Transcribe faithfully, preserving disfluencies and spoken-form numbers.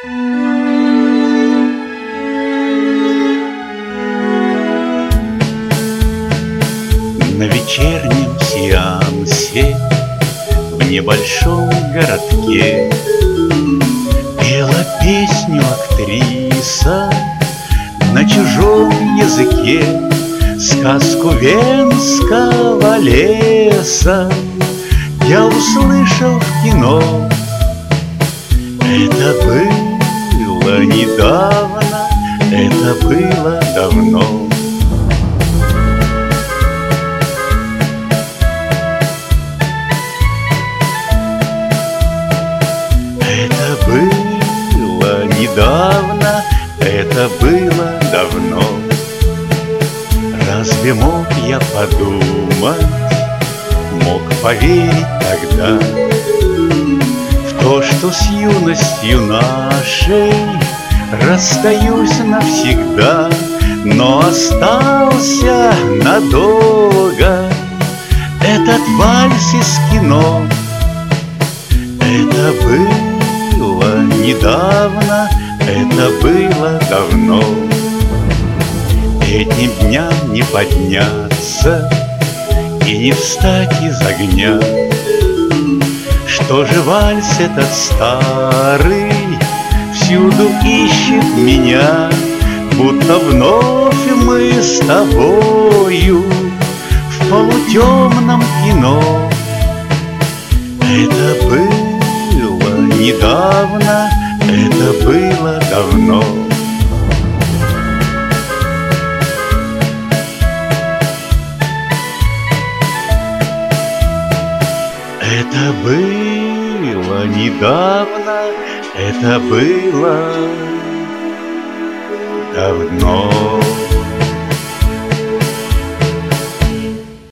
На вечернем сеансе в небольшом городке пела песню актриса на чужом языке, сказку венского леса я услышал в кино. Это было недавно, это было давно. Это было недавно, это было давно. Разве мог я подумать, мог поверить тогда в то, что с юностью нашей расстаюсь навсегда, но остался надолго этот вальс из кино. Это было недавно, это было давно. Этим дням не подняться и не встать из огня. Что же вальс этот старый всюду ищет меня, будто вновь мы с тобою в полутемном кино. Это было недавно, это было давно. Это было недавно, это было давно.